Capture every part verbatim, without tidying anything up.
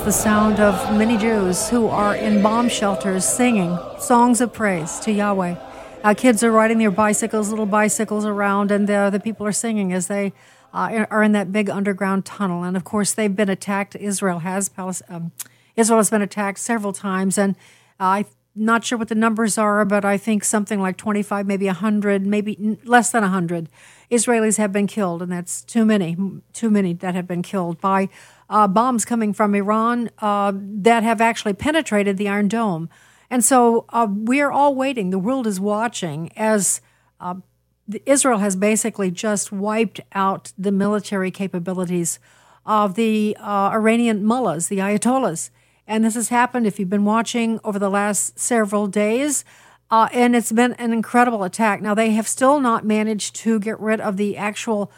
the sound of many Jews who are in bomb shelters singing songs of praise to Yahweh. Uh, kids are riding their bicycles, little bicycles around, and the, the people are singing as they uh, are in that big underground tunnel. And of course, they've been attacked. Israel has. Um, Israel has been attacked several times, and uh, I'm not sure what the numbers are, but I think something like twenty-five, maybe one hundred, maybe less than one hundred Israelis have been killed, and that's too many, too many that have been killed by uh, bombs coming from Iran uh, that have actually penetrated the Iron Dome. And so uh, we're all waiting. The world is watching as uh, Israel has basically just wiped out the military capabilities of the uh, Iranian mullahs, the ayatollahs. And this has happened, if you've been watching, over the last several days. Uh, and it's been an incredible attack. Now, they have still not managed to get rid of the actual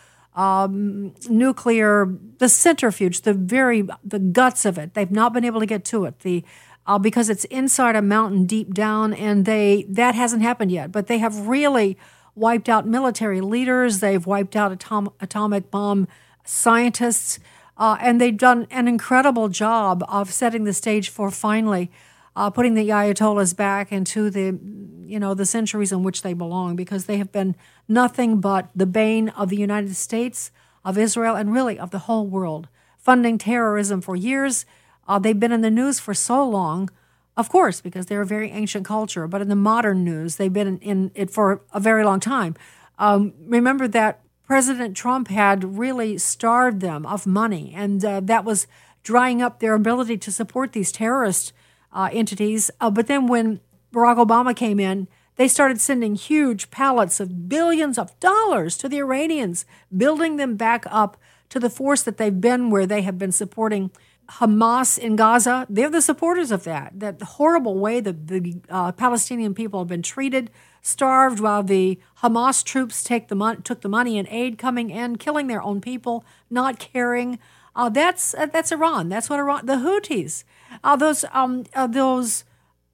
um, nuclear, the centrifuge, the very, the guts of it. They've not been able to get to it the uh, because it's inside a mountain deep down, and they that hasn't happened yet. But they have really wiped out military leaders. They've wiped out atom- atomic bomb scientists, uh, and they've done an incredible job of setting the stage for finally Uh, putting the Ayatollahs back into the, you know, the centuries in which they belong, because they have been nothing but the bane of the United States, of Israel, and really of the whole world, funding terrorism for years. Uh, they've been in the news for so long, of course, because they're a very ancient culture, but in the modern news, they've been in, in it for a very long time. Um, remember that President Trump had really starved them of money, and uh, that was drying up their ability to support these terrorists Uh, entities. Uh, but then when Barack Obama came in, they started sending huge pallets of billions of dollars to the Iranians, building them back up to the force that they've been, where they have been supporting Hamas in Gaza. They're the supporters of that, that horrible way that the uh, Palestinian people have been treated, starved, while the Hamas troops take the mon- took the money and aid coming in, killing their own people, not caring. Uh, that's uh, that's Iran. That's what Iran. The Houthis, uh, those um, uh, those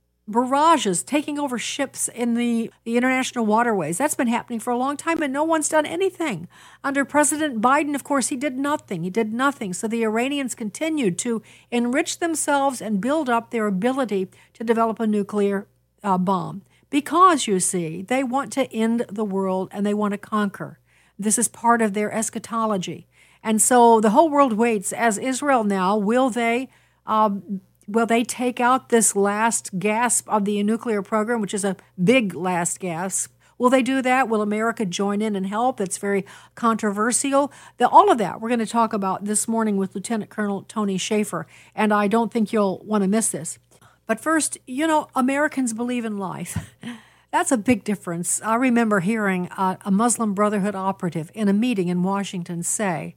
barrages taking over ships in the, the international waterways. That's been happening for a long time, and no one's done anything. Under President Biden, of course, he did nothing. He did nothing. So the Iranians continued to enrich themselves and build up their ability to develop a nuclear uh, bomb, because, you see, they want to end the world and they want to conquer. This is part of their eschatology. And so the whole world waits as Israel now, will they um, will they take out this last gasp of the nuclear program, which is a big last gasp? Will they do that? Will America join in and help? That's very controversial. The, all of that we're going to talk about this morning with Lieutenant Colonel Tony Shaffer, and I don't think you'll want to miss this. But first, you know, Americans believe in life. That's a big difference. I remember hearing uh, a Muslim Brotherhood operative in a meeting in Washington say,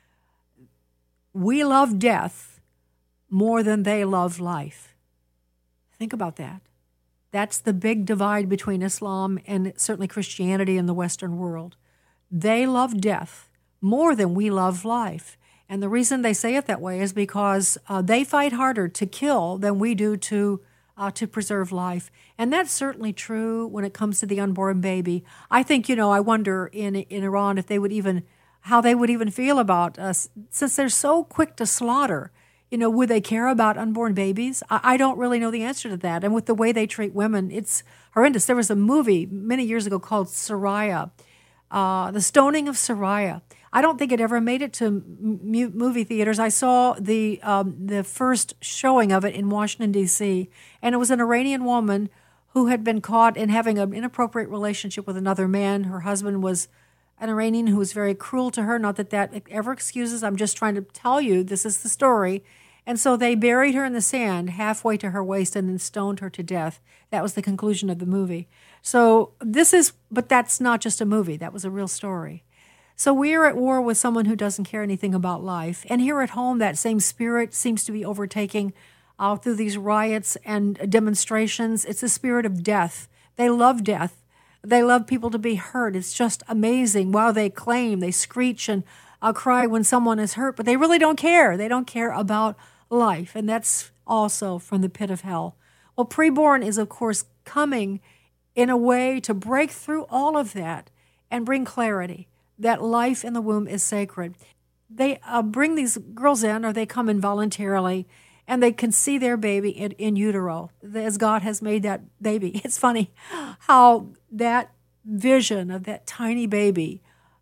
"We love death more than they love life." Think about that. That's the big divide between Islam and certainly Christianity in the Western world. They love death more than we love life. And the reason they say it that way is because uh, they fight harder to kill than we do to uh, to preserve life. And that's certainly true when it comes to the unborn baby. I think, you know, I wonder in in Iran if they would even how they would even feel about us, since they're so quick to slaughter. You know, would they care about unborn babies? I, I don't really know the answer to that. And with the way they treat women, it's horrendous. There was a movie many years ago called Soraya, uh, The Stoning of Soraya. I don't think it ever made it to m- movie theaters. I saw the um, the first showing of it in Washington, D C, and it was an Iranian woman who had been caught in having an inappropriate relationship with another man. Her husband was an Iranian who was very cruel to her. Not that that ever excuses. I'm just trying to tell you this is the story. And so they buried her in the sand halfway to her waist and then stoned her to death. That was the conclusion of the movie. So this is, but that's not just a movie. That was a real story. So we're at war with someone who doesn't care anything about life. And here at home, that same spirit seems to be overtaking uh, through these riots and demonstrations. It's the spirit of death. They love death. They love people to be hurt. It's just amazing. While they claim, they screech and uh, cry when someone is hurt, but they really don't care. They don't care about life. And that's also from the pit of hell. Well, preborn is, of course, coming in a way to break through all of that and bring clarity that life in the womb is sacred. They uh, bring these girls in, or they come in voluntarily, and they can see their baby in, in utero as God has made that baby. It's funny how that vision of that tiny baby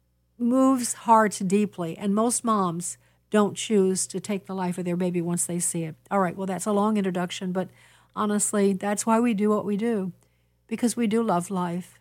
moves hearts deeply, and most moms don't choose to take the life of their baby once they see it. All right, well, that's a long introduction, but honestly, that's why we do what we do, because we do love life.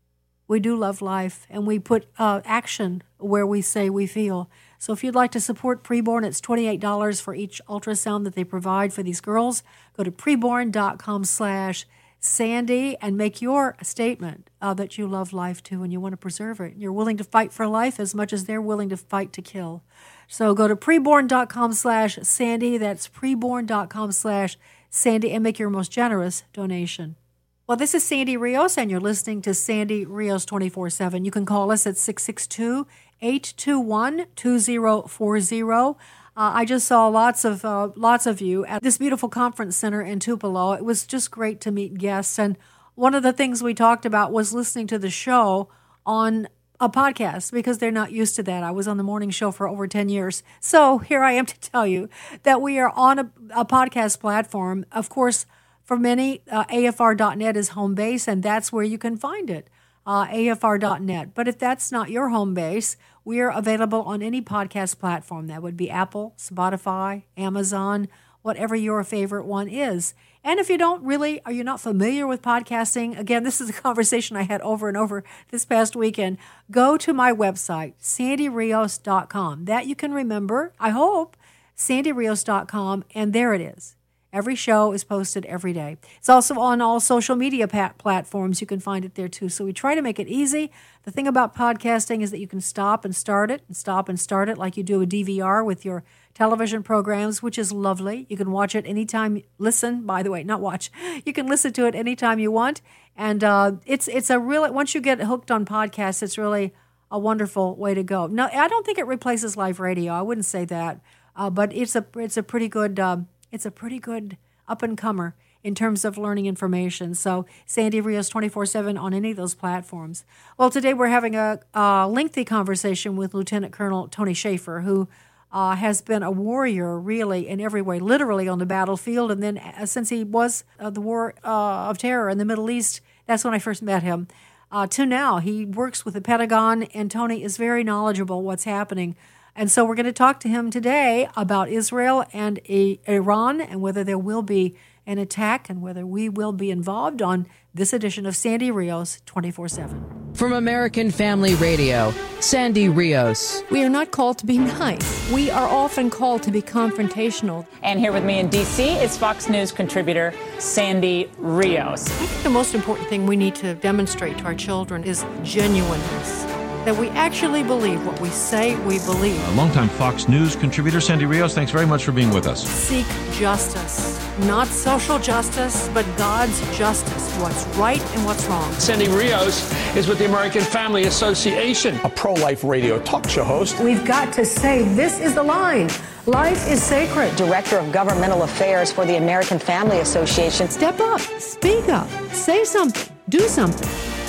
We do love life, and we put uh, action where we say we feel. So if you'd like to support Preborn, it's twenty-eight dollars for each ultrasound that they provide for these girls. Go to preborn.com slash Sandy and make your statement uh, that you love life too and you want to preserve it. You're willing to fight for life as much as they're willing to fight to kill. So go to preborn.com slash Sandy. That's preborn.com slash Sandy and make your most generous donation. Well, this is Sandy Rios, and you're listening to Sandy Rios twenty-four seven. You can call us at six six two, eight two one, two zero four zero. Uh, I just saw lots of uh, lots of you at this beautiful conference center in Tupelo. It was just great to meet guests, and one of the things we talked about was listening to the show on a podcast because they're not used to that. I was on the morning show for over ten years. So here I am to tell you that we are on a, a podcast platform. Of course, for many, uh, A F R dot net is home base, and that's where you can find it, uh, A F R dot net. But if that's not your home base, we are available on any podcast platform. That would be Apple, Spotify, Amazon, whatever your favorite one is. And if you don't really, are you not familiar with podcasting? Again, this is a conversation I had over and over this past weekend. Go to my website, sandy rios dot com. That you can remember, I hope, sandy rios dot com, and there it is. Every show is posted every day. It's also on all social media pat- platforms. You can find it there too. So we try to make it easy. The thing about podcasting is that you can stop and start it and stop and start it like you do a D V R with your television programs, which is lovely. You can watch it anytime. Listen, by the way, not watch. You can listen to it anytime you want. And uh, it's it's a really, once you get hooked on podcasts, it's really a wonderful way to go. Now, I don't think it replaces live radio. I wouldn't say that. Uh, but it's a it's a pretty good... Um, It's a pretty good up-and-comer in terms of learning information. So Sandy Rios twenty-four seven on any of those platforms. Well, today we're having a, a lengthy conversation with Lieutenant Colonel Tony Shaffer, who uh, has been a warrior really in every way, literally on the battlefield. And then uh, since he was uh, the war uh, of terror in the Middle East, that's when I first met him, uh, to now. He works with the Pentagon, and Tony is very knowledgeable what's happening. And so we're going to talk to him today about Israel and Iran and whether there will be an attack and whether we will be involved on this edition of Sandy Rios twenty-four seven. From American Family Radio, Sandy Rios. We are not called to be nice. We are often called to be confrontational. And here with me in D C is Fox News contributor Sandy Rios. I think the most important thing we need to demonstrate to our children is genuineness. That we actually believe what we say we believe. A longtime Fox News contributor, Sandy Rios, thanks very much for being with us. Seek justice. Not social justice, but God's justice. What's right and what's wrong. Sandy Rios is with the American Family Association, a pro-life radio talk show host. We've got to say this is the line. Life is sacred. Director of Governmental Affairs for the American Family Association. Step up. Speak up. Say something. Do something.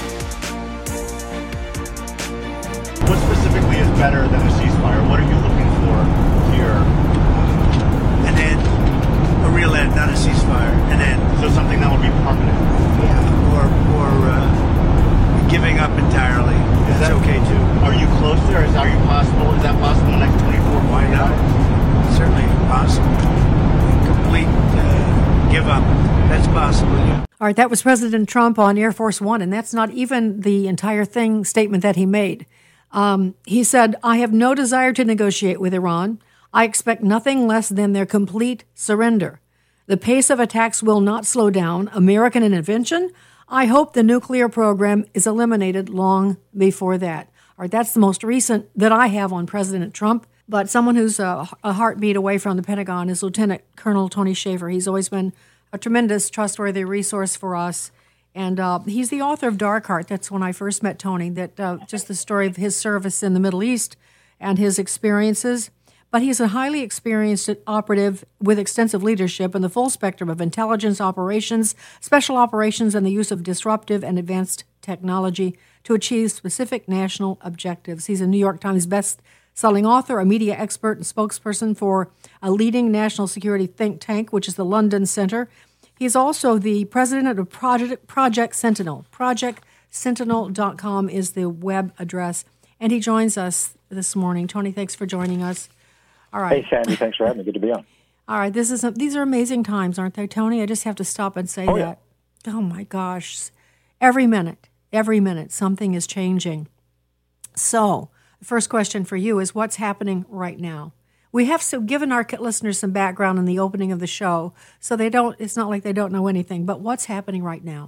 What specifically is better than a ceasefire? What are you looking for here? An end. A real end, not a ceasefire. An end. So something that would be permanent. Yeah. Or or uh, giving up entirely. Is That's that, okay too. Are you close there? Is are you possible? Is that possible in the next twenty-four, Why not? Certainly possible. Complete uh, give up. That's possible, yeah. All right, that was President Trump on Air Force One, and that's not even the entire thing statement that he made. Um, he said, I have no desire to negotiate with Iran. I expect nothing less than their complete surrender. The pace of attacks will not slow down. American intervention? I hope the nuclear program is eliminated long before that. All right, that's the most recent that I have on President Trump. But someone who's a, a heartbeat away from the Pentagon is Lieutenant Colonel Tony Shaffer. He's always been a tremendous, trustworthy resource for us. And uh, he's the author of Darkheart. That's when I first met Tony, that uh, just the story of his service in the Middle East and his experiences. But he's a highly experienced operative with extensive leadership in the full spectrum of intelligence operations, special operations, and the use of disruptive and advanced technology to achieve specific national objectives. He's a New York Times best best-selling author, a media expert, and spokesperson for a leading national security think tank, which is the London Center. He's also the president of Project, Project Sentinel. project sentinel dot com is the web address. And he joins us this morning. Tony, thanks for joining us. All right. Hey, Sandy, thanks for having me. Good to be on. All right, this is a, these are amazing times, aren't they, Tony? I just have to stop and say oh, that. Yeah. Oh, my gosh. Every minute, every minute, something is changing. So the first question for you is, what's happening right now? We have so given our listeners some background in the opening of the show, so they don't. It's not like they don't know anything, but what's happening right now?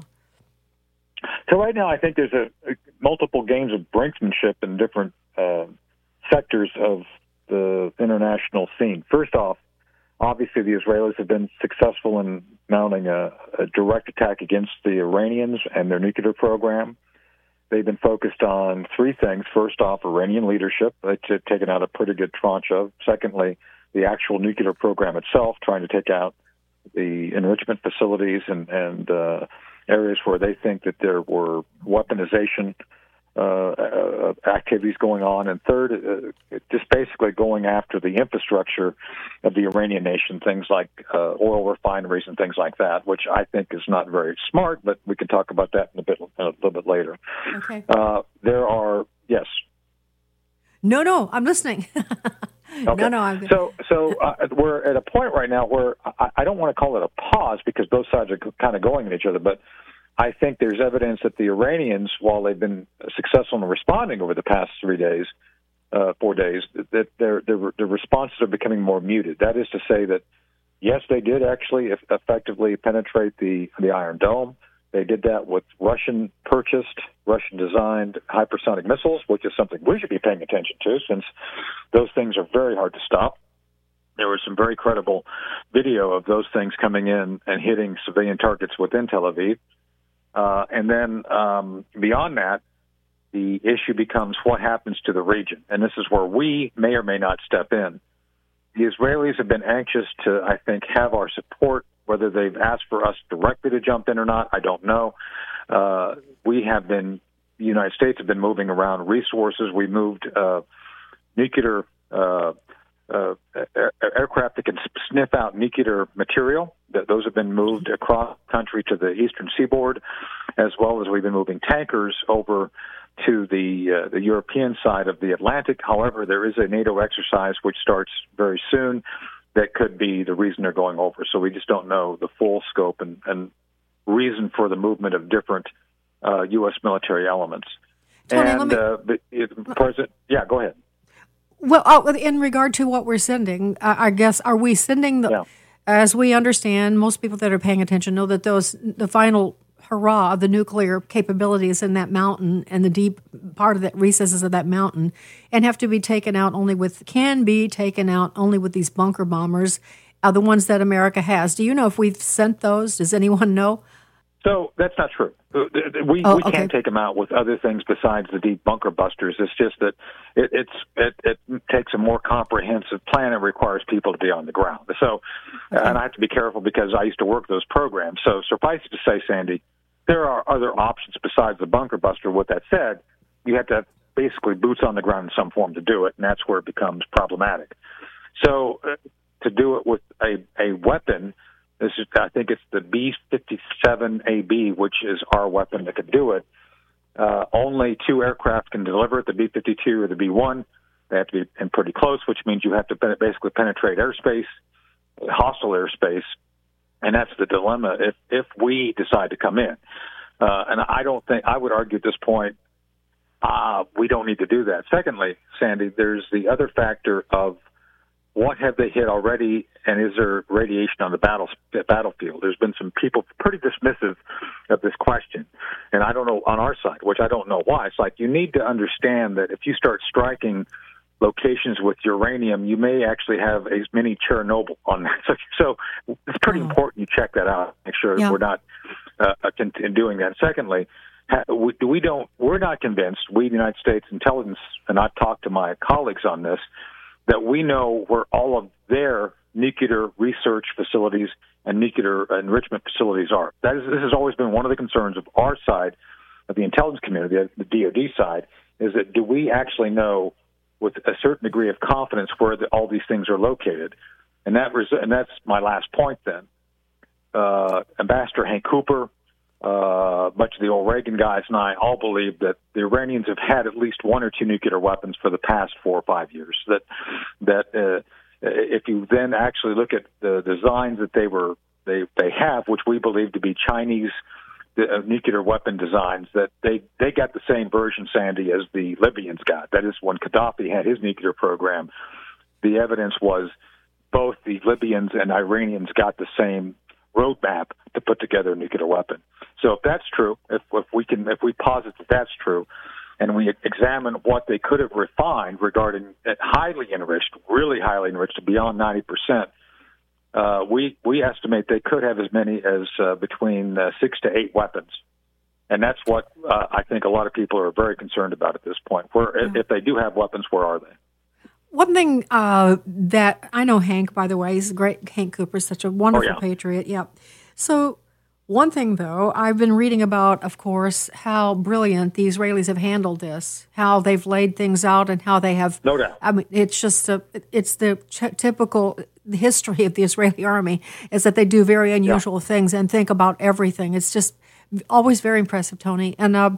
So right now, I think there's a, a multiple games of brinksmanship in different uh, sectors of the international scene. First off, obviously, the Israelis have been successful in mounting a, a direct attack against the Iranians and their nuclear program. They've been focused on three things. First off, Iranian leadership, they've taken out a pretty good tranche of. Secondly, the actual nuclear program itself, trying to take out the enrichment facilities and, and uh, areas where they think that there were weaponization Uh, uh, activities going on, and third, uh, just basically going after the infrastructure of the Iranian nation, things like uh, oil refineries and things like that, which I think is not very smart, but we can talk about that in a bit, a little bit later. Okay. Uh, there are, yes. No, no, I'm listening. Okay. No, no, I'm good. So, so uh, we're at a point right now where I, I don't want to call it a pause because both sides are kind of going at each other, but I think there's evidence that the Iranians, while they've been successful in responding over the past three days, uh, four days, that their, their their responses are becoming more muted. That is to say that, yes, they did actually effectively penetrate the, the Iron Dome. They did that with Russian-purchased, Russian-designed hypersonic missiles, which is something we should be paying attention to since those things are very hard to stop. There was some very credible video of those things coming in and hitting civilian targets within Tel Aviv. Uh, and then um, beyond that, the issue becomes what happens to the region. And this is where we may or may not step in. The Israelis have been anxious to, I think, have our support. Whether they've asked for us directly to jump in or not, I don't know. Uh, we have been, the United States have been moving around resources. We moved uh, nuclear uh, uh, air- aircraft that can sniff out nuclear material. Those have been moved across the country to the eastern seaboard, as well as we've been moving tankers over to the uh, the European side of the Atlantic. However, there is a NATO exercise which starts very soon that could be the reason they're going over. So we just don't know the full scope and, and reason for the movement of different uh, U S military elements. Tony, and let me... uh, the, it, President, yeah, go ahead. Well, oh, in regard to what we're sending, I, I guess, are we sending the... Yeah. As we understand, most people that are paying attention know that those the final hurrah of the nuclear capabilities in that mountain and the deep part of the recesses of that mountain, and have to be taken out only with can be taken out only with these bunker bombers, are the ones that America has. Do you know if we've sent those? Does anyone know? So that's not true. We, oh, we okay. can't take them out with other things besides the deep bunker busters. It's just that it, it's it, it takes a more comprehensive plan and requires people to be on the ground. So, okay. And I have to be careful because I used to work those programs. So suffice it to say, Sandy, there are other options besides the bunker buster. With that said, you have to have basically boots on the ground in some form to do it, and that's where it becomes problematic. So uh, to do it with a, a weapon, This is, I think it's the B fifty-seven A B, which is our weapon that can do it. Uh, only two aircraft can deliver it, the B fifty-two or the B one. They have to be in pretty close, which means you have to basically penetrate airspace, hostile airspace, and that's the dilemma if, if we decide to come in. Uh, and I don't think, I would argue at this point, uh, we don't need to do that. Secondly, Sandy, there's the other factor of what have they hit already, and is there radiation on the battle, battlefield? There's been some people pretty dismissive of this question, and I don't know on our side, which I don't know why. It's like you need to understand that if you start striking locations with uranium, you may actually have a mini Chernobyl on that. So, so it's pretty oh. important you check that out, make sure yeah. we're not uh, doing that. Secondly, we, we don't, we're not convinced, we, the United States intelligence, and I've talked to my colleagues on this, that we know where all of their nuclear research facilities and nuclear enrichment facilities are. That is, this has always been one of the concerns of our side, of the intelligence community, the D O D side, is that do we actually know with a certain degree of confidence where the, all these things are located. And that res- and that's my last point then. Uh, Ambassador Hank Cooper, uh, much of the old Reagan guys, and I all believe that the Iranians have had at least one or two nuclear weapons for the past four or five years. That that uh, if you then actually look at the designs that they were they they have, which we believe to be Chinese uh, nuclear weapon designs, that they they got the same version, Sandy, as the Libyans got. That is, when Gaddafi had his nuclear program, the evidence was both the Libyans and Iranians got the same roadmap to put together a nuclear weapon. So if that's true, if, if we can, if we posit that that's true, and we examine what they could have refined regarding highly enriched, really highly enriched, beyond ninety percent, uh, we we estimate they could have as many as uh, between uh, six to eight weapons, and that's what uh, I think a lot of people are very concerned about at this point. Where yeah. if they do have weapons, where are they? One thing uh, that I know Hank, by the way, he's a great, Hank Cooper, such a wonderful oh, yeah. patriot. Yeah. So one thing, though, I've been reading about, of course, how brilliant the Israelis have handled this, how they've laid things out and how they have. No doubt. I mean, it's just a, it's the ch- typical history of the Israeli army is that they do very unusual yeah. things and think about everything. It's just always very impressive, Tony. And uh,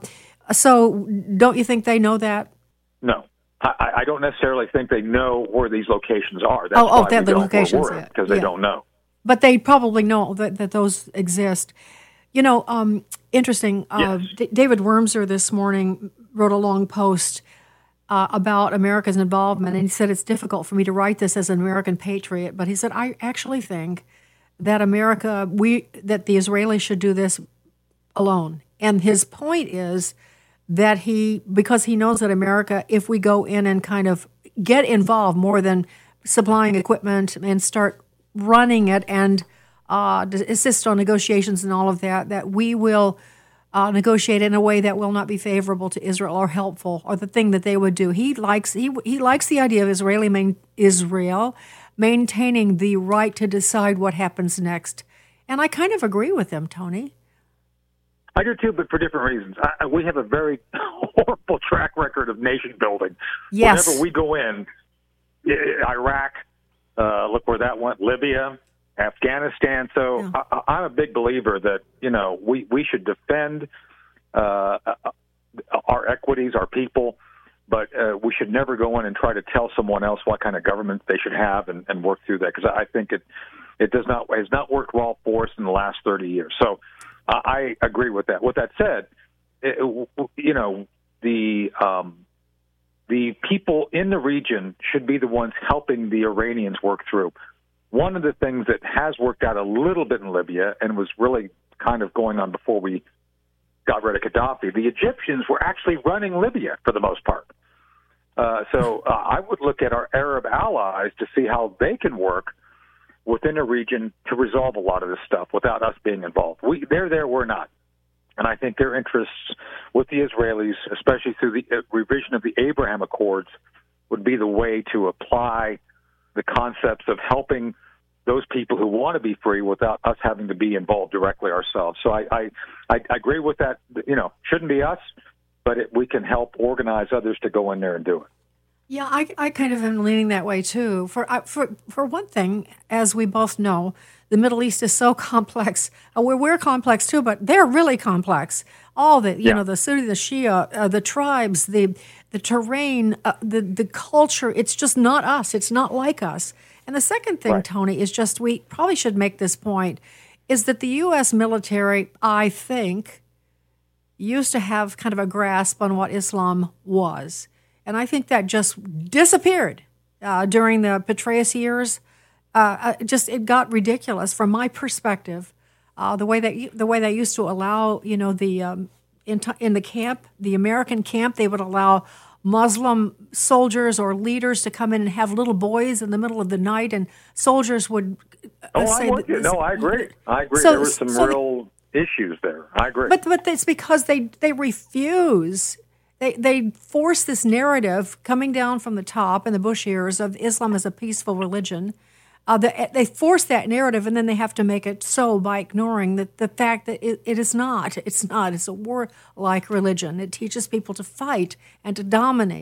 so don't you think they know that? No. I, I don't necessarily think they know where these locations are. That's oh, oh, why they're we the don't locations, because yeah. they yeah. don't know. But they probably know that, that those exist. You know, um, interesting. Uh, yes. D- David Wormser this morning wrote a long post uh, about America's involvement, and he said it's difficult for me to write this as an American patriot, but he said I actually think that America, we that the Israelis should do this alone. And his point is that he, because he knows that America, if we go in and kind of get involved more than supplying equipment and start running it and uh, assist on negotiations and all of that, that we will uh, negotiate in a way that will not be favorable to Israel or helpful, or the thing that they would do. He likes he he likes the idea of Israeli main, Israel maintaining the right to decide what happens next, and I kind of agree with him, Tony. I do too, but for different reasons. I, we have a very horrible track record of nation building. Yes. Whenever we go in, Iraq, uh, look where that went, Libya, Afghanistan. So yeah. I, I'm a big believer that, you know, we, we should defend uh, our equities, our people, but uh, we should never go in and try to tell someone else what kind of government they should have and, and work through that, because I think it it does not has not worked well for us in the last thirty years. So I agree with that. With that said, it, you know, the um, the people in the region should be the ones helping the Iranians work through. One of the things that has worked out a little bit in Libya and was really kind of going on before we got rid of Gaddafi, the Egyptians were actually running Libya for the most part. Uh, so uh, I would look at our Arab allies to see how they can work within a region to resolve a lot of this stuff without us being involved. We, they're there, we're not. And I think their interests with the Israelis, especially through the uh, revision of the Abraham Accords, would be the way to apply the concepts of helping those people who want to be free without us having to be involved directly ourselves. So I, I, I agree with that. You know, shouldn't be us, but it, we can help organize others to go in there and do it. Yeah, I, I kind of am leaning that way too. For for for one thing, as we both know, the Middle East is so complex. Uh, we're we're complex too, but they're really complex. All the you yeah. know the Sunni, the Shia, uh, the tribes, the the terrain, uh, the the culture. It's just not us. It's not like us. And the second thing, right. Tony, is just we probably should make this point: is that the U S military, I think, used to have kind of a grasp on what Islam was. And I think that just disappeared uh, during the Petraeus years. Uh, just it got ridiculous from my perspective. Uh, the way that you, the way they used to allow, you know, the um, in, t- in the camp, the American camp, they would allow Muslim soldiers or leaders to come in and have little boys in the middle of the night, and soldiers would. Uh, oh, say I'm with you. No, I agree. I agree. So, there were some so real the, issues there. I agree. But but it's because they they refuse. They they force this narrative coming down from the top in the Bush years of Islam as a peaceful religion. Uh, the, they force that narrative, and then they have to make it so by ignoring the, the fact that it, it is not. It's not. It's a war-like religion. It teaches people to fight and to dominate.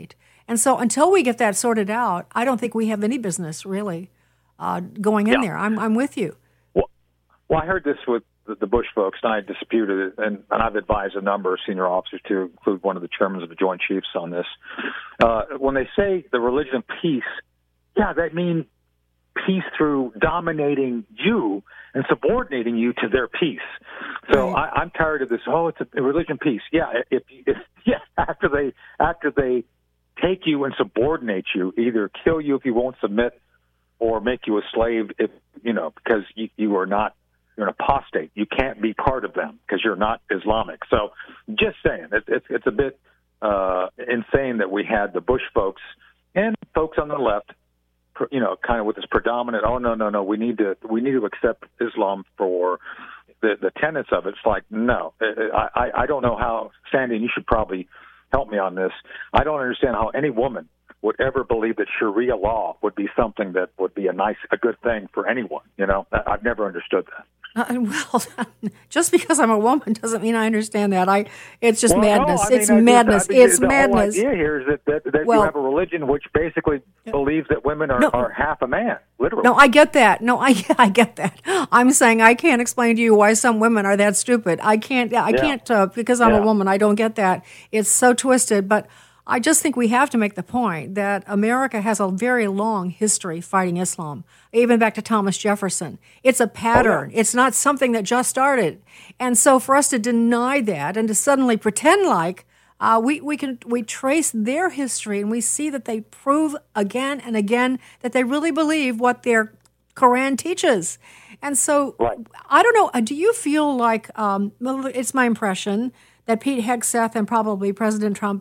And so until we get that sorted out, I don't think we have any business really uh, going in Yeah. there. I'm I'm with you. Well, well, I heard this with the, the Bush folks, and I disputed it, and, and I've advised a number of senior officers to include one of the chairmen of the Joint Chiefs on this. Uh, when they say the religion of peace, yeah, that means peace through dominating you and subordinating you to their peace. So Right. I, I'm tired of this. Oh, it's a religion of peace. Yeah, if, if yeah, after they after they take you and subordinate you, either kill you if you won't submit, or make you a slave if you know because you, you are not you're an apostate. You can't be part of them because you're not Islamic. So just saying, it's it's, it's a bit uh, insane that we had the Bush folks and folks on the left, you know, kind of with this predominant, oh, no, no, no, we need to we need to accept Islam for the, the tenets of it. It's like, no, I, I, I don't know how, Sandy, and you should probably help me on this. I don't understand how any woman would ever believe that Sharia law would be something that would be a nice, a good thing for anyone. You know, I've never understood that. Uh, well, just because I'm a woman doesn't mean I understand that. I, it's just well, madness. No, I mean, it's I madness. Just, I mean, it's the madness. The whole idea here is that, that, that well, you have a religion which basically believes that women are, no, are half a man, literally. No, I get that. No, I I get that. I'm saying I can't explain to you why some women are that stupid. I can't. I yeah. can't uh, because I'm yeah. a woman. I don't get that. It's so twisted. But I just think we have to make the point that America has a very long history fighting Islam, even back to Thomas Jefferson. It's a pattern. Oh, yeah. It's not something that just started. And so for us to deny that and to suddenly pretend like uh, we, we can we trace their history and we see that they prove again and again that they really believe what their Quran teaches. And so right. I don't know. Do you feel like, um, it's my impression, that Pete Hegseth and probably President Trump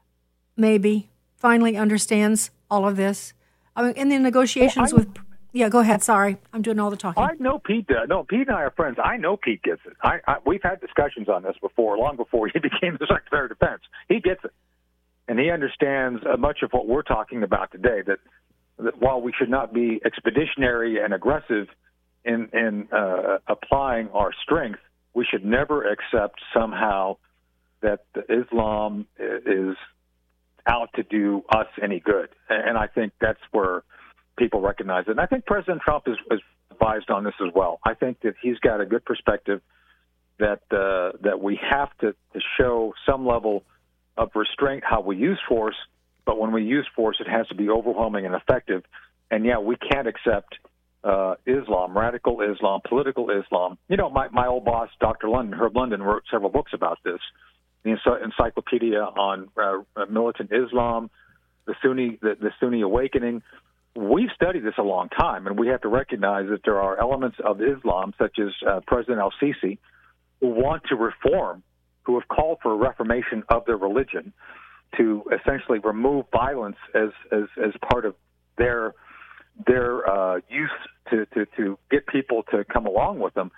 maybe finally understands all of this? I mean, in the negotiations well, I, with, yeah, go ahead. Sorry, I'm doing all the talking. I know Pete. Uh, no, Pete and I are friends. I know Pete gets it. I, I, we've had discussions on this before, long before he became the Secretary of Defense. He gets it, and he understands uh, much of what we're talking about today. That, that while we should not be expeditionary and aggressive in in uh, applying our strength, we should never accept somehow that Islam is out to do us any good. And I think that's where people recognize it. And I think President Trump is, is advised on this as well. I think that he's got a good perspective that uh, that we have to, to show some level of restraint how we use force, but when we use force, it has to be overwhelming and effective. And, yeah, we can't accept uh, Islam, radical Islam, political Islam. You know, my, my old boss, Doctor London, Herb London, wrote several books about this. The encyclopedia on uh, militant Islam, the Sunni, the, the Sunni awakening. We've studied this a long time, and we have to recognize that there are elements of Islam, such as uh, President al-Sisi, who want to reform, who have called for a reformation of their religion to essentially remove violence as as, as part of their their uh, use to, to, to get people to come along with them.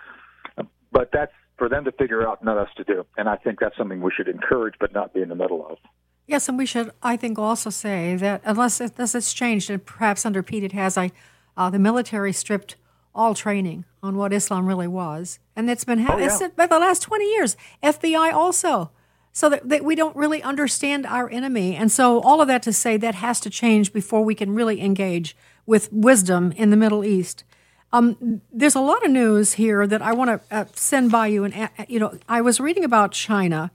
But that's for them to figure out, not us to do. And I think that's something we should encourage but not be in the middle of. Yes, and we should, I think, also say that unless, it, unless it's changed, and perhaps under Pete it has, I, uh, the military stripped all training on what Islam really was. And it's been happening oh, yeah. for the last twenty years. F B I also. So that, that we don't really understand our enemy. And so all of that to say that has to change before we can really engage with wisdom in the Middle East. Um, there's a lot of news here that I want to uh, send by you. And, uh, you know, I was reading about China.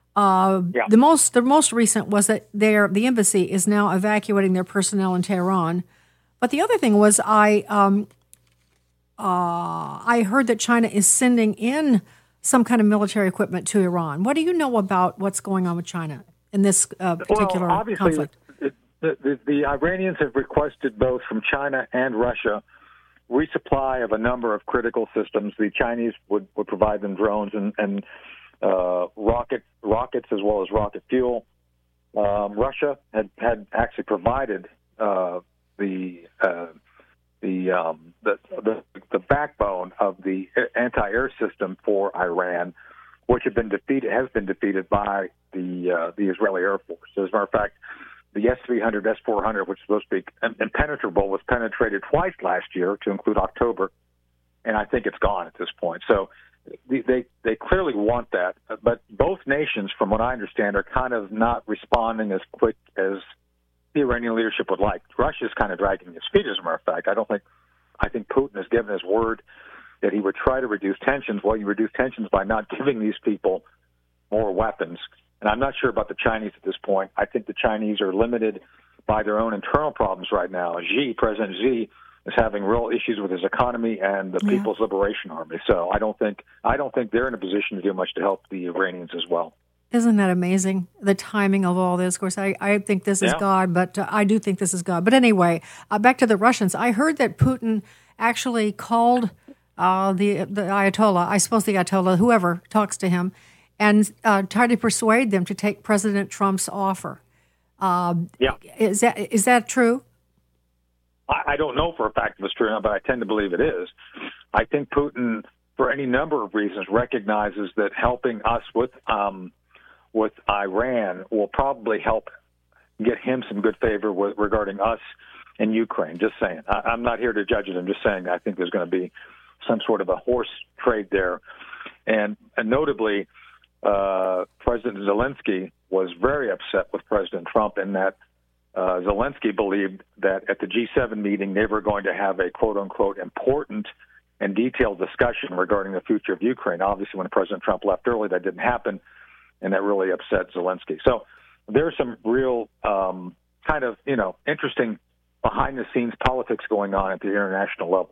Uh, yeah. The most the most recent was that their the embassy is now evacuating their personnel in Tehran. But the other thing was I um, uh, I heard that China is sending in some kind of military equipment to Iran. What do you know about what's going on with China in this uh, particular well, obviously, conflict? The, the, the, the Iranians have requested both from China and Russia resupply of a number of critical systems. The Chinese would, would provide them drones and, and uh, rocket rockets as well as rocket fuel. Um, Russia had, had actually provided uh, the uh, the, um, the the the backbone of the anti-air system for Iran, which had been defeated has been defeated by the uh, the Israeli Air Force. As a matter of fact, the S three hundred, S four hundred, which is supposed to be impenetrable, was penetrated twice last year, to include October, and I think it's gone at this point. So they, they they clearly want that, but both nations, from what I understand, are kind of not responding as quick as the Iranian leadership would like. Russia's kind of dragging its feet, as a matter of fact. I don't think, I think Putin has given his word that he would try to reduce tensions. Well, you reduce tensions by not giving these people more weapons. And I'm not sure about the Chinese at this point. I think the Chinese are limited by their own internal problems right now. Xi, President Xi, is having real issues with his economy and the yeah. People's Liberation Army. So I don't think I don't think they're in a position to do much to help the Iranians as well. Isn't that amazing, the timing of all this? Of course, I, I think this is yeah. God, but uh, I do think this is God. But anyway, uh, back to the Russians. I heard that Putin actually called uh, the the Ayatollah, I suppose the Ayatollah, whoever talks to him, and uh, tried to persuade them to take President Trump's offer. Uh, yeah. Is that is that true? I, I don't know for a fact if it's true, but I tend to believe it is. I think Putin, for any number of reasons, recognizes that helping us with um, with Iran will probably help get him some good favor with, regarding us and Ukraine. Just saying. I, I'm not here to judge it. I'm just saying I think there's going to be some sort of a horse trade there. And, and notably, uh, President Zelensky was very upset with President Trump in that uh, Zelensky believed that at the G seven meeting they were going to have a quote-unquote important and detailed discussion regarding the future of Ukraine. Obviously, when President Trump left early, that didn't happen. And that really upset Zelensky. So there's some real um, kind of, you know, interesting behind-the-scenes politics going on at the international level.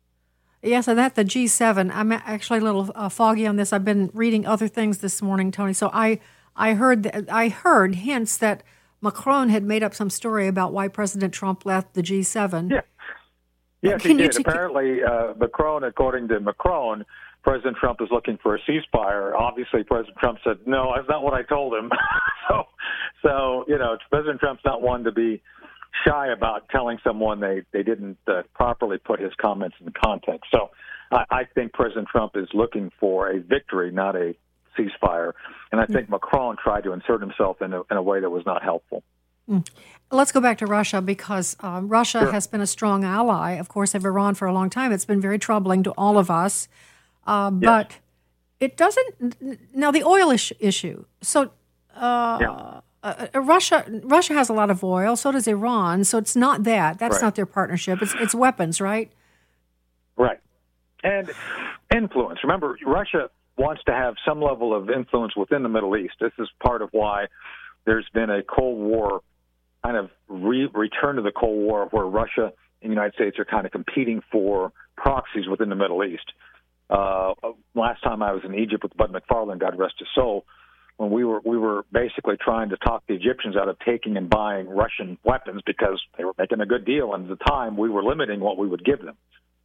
Yes, and at the G seven, I'm actually a little uh, foggy on this. I've been reading other things this morning, Tony. So I, I heard, th- I heard hints that Macron had made up some story about why President Trump left the G seven. Yeah, yes, Can he you did. t- Apparently, uh, Macron, according to Macron, President Trump is looking for a ceasefire. Obviously, President Trump said, no, that's not what I told him. so, so, you know, President Trump's not one to be shy about telling someone they, they didn't uh, properly put his comments in context. So I, I think President Trump is looking for a victory, not a ceasefire. And I think mm. Macron tried to insert himself in a, in a way that was not helpful. Mm. Let's go back to Russia because uh, Russia Sure. has been a strong ally, of course, of Iran for a long time. It's been very troubling to all of us. Uh, but yes. it doesn't. Now the oil is- issue. So uh, yeah. uh, Russia, Russia has a lot of oil. So does Iran. So it's not that. That's right. not their partnership. It's it's weapons, right? Right. And influence. Remember, Russia wants to have some level of influence within the Middle East. This is part of why there's been a Cold War kind of re- return to the Cold War, where Russia and the United States are kind of competing for proxies within the Middle East. Uh, last time I was in Egypt with Bud McFarlane, God rest his soul, when we were we were basically trying to talk the Egyptians out of taking and buying Russian weapons because they were making a good deal, and at the time we were limiting what we would give them.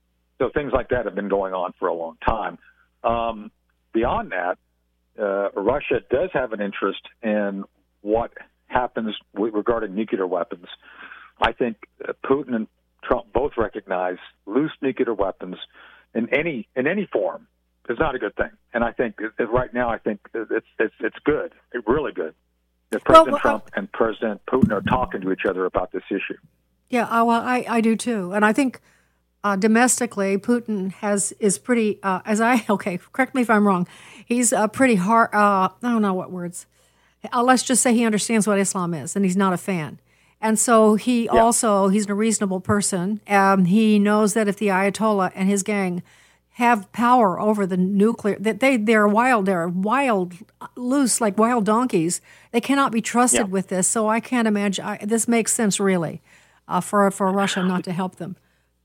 So things like that have been going on for a long time. Um, beyond that, uh, Russia does have an interest in what happens with, regarding nuclear weapons. I think uh, Putin and Trump both recognize loose nuclear weapons in any in any form is not a good thing. And I think that right now, I think it's it's it's good, it's really good that President well, Trump and President Putin are talking to each other about this issue. Yeah, uh, well, I, I do too, and I think uh, domestically, Putin has is pretty. Uh, as I okay, correct me if I'm wrong. He's a pretty hard. Uh, I don't know what words. Uh, let's just say he understands what Islam is, and he's not a fan. And so he yeah. also, he's a reasonable person. Um, he knows that if the Ayatollah and his gang have power over the nuclear, that they, they're wild, they're wild, loose, like wild donkeys. They cannot be trusted yeah. with this. So I can't imagine, I, this makes sense really uh, for, for Russia not to help them.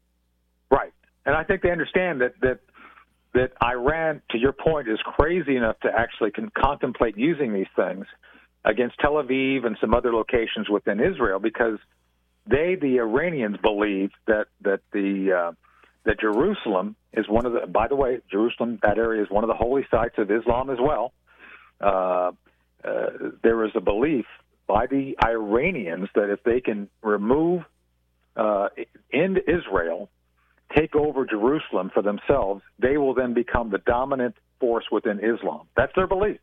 Right. And I think they understand that, that, that Iran, to your point, is crazy enough to actually can contemplate using these things against Tel Aviv and some other locations within Israel, because they, the Iranians, believe that that the uh, that Jerusalem is one of the. By the way, Jerusalem, that area is one of the holy sites of Islam as well. Uh, uh, there is a belief by the Iranians that if they can remove, uh, end Israel, take over Jerusalem for themselves, they will then become the dominant force within Islam. That's their belief.